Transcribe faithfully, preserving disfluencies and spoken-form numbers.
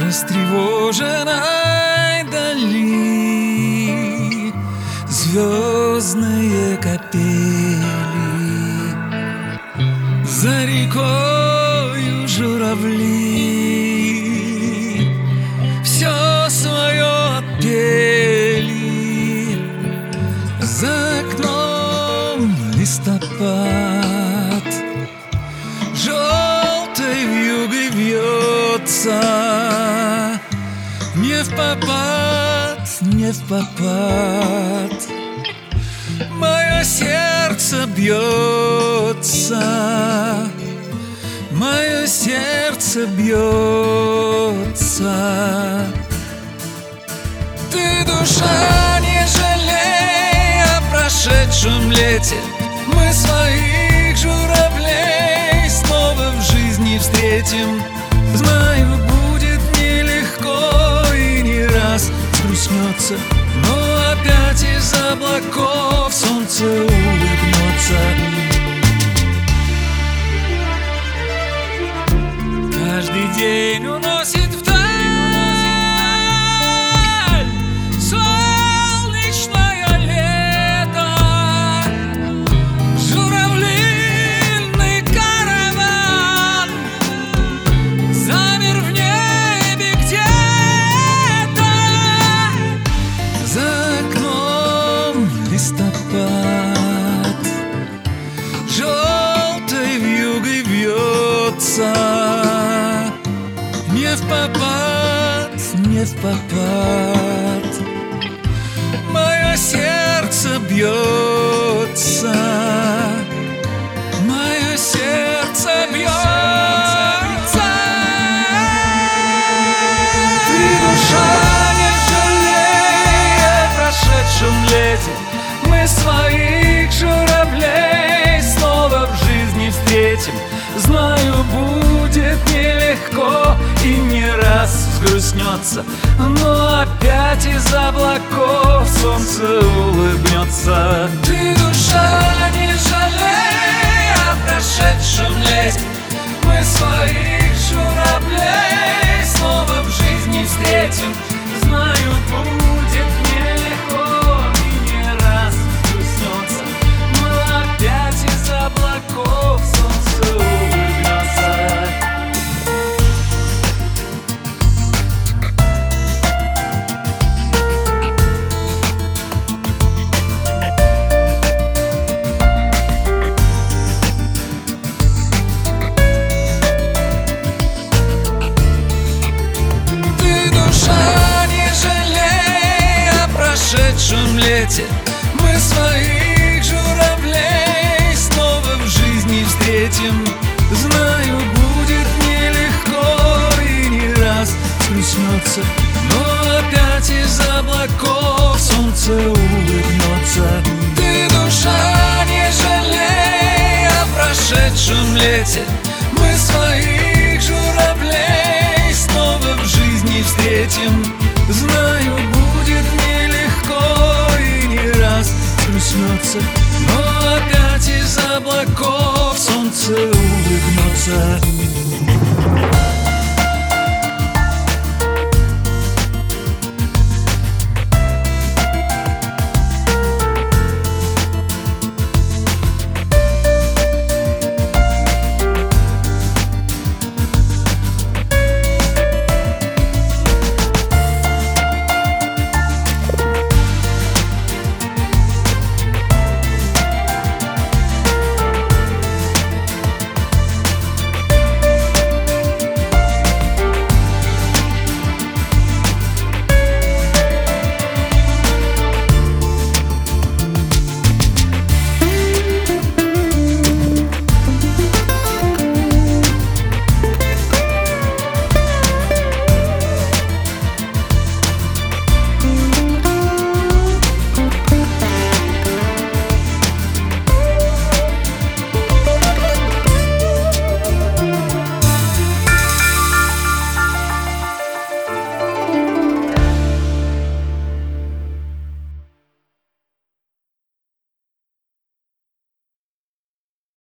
растревоженной дали звездные капели. За рекою журавли все свое отпели. За окном листопад желтой вьюгой вьется. Не впопад, не впопад мое сердце бьется, мое сердце бьется. Ты, душа, не жалей о прошедшем лете. Мы своих журавлей снова в жизни встретим. Знаю, будет нелегко и не раз сгрустнется, но опять из облаков солнце улыбнется. Каждый день уносит вдаль солнечное лето. Журавлиный караван замер в небе где-то. За окном листопад желтой вьюгой вьется. Не впопад, не впопад мое сердце бьется, мое сердце бьется. Ты, душа, не жалей о прошедшем лете. Мы своих журавлей снова в жизни встретим. Знаю, будет нелегко и не раз сгрустнется, но опять из облаков солнце улыбнется. Ты, душа, не жалей о прошедшем лете. Мы своих журавлей снова в жизни встретим. Знаю, будет нелегко и не раз сгрустнется, но опять из облаков солнце улыбнется. Лете. Мы своих журавлей снова в жизни встретим. Знаю, будет нелегко и не раз сгрустнется, но опять из облаков солнце улыбнется. Ты, душа, не жалей о прошедшем лете. Мы своих журавлей снова в жизни встретим. Знаю, будет нелегко и не раз сгрустнется, но опять из облаков солнце улыбнется.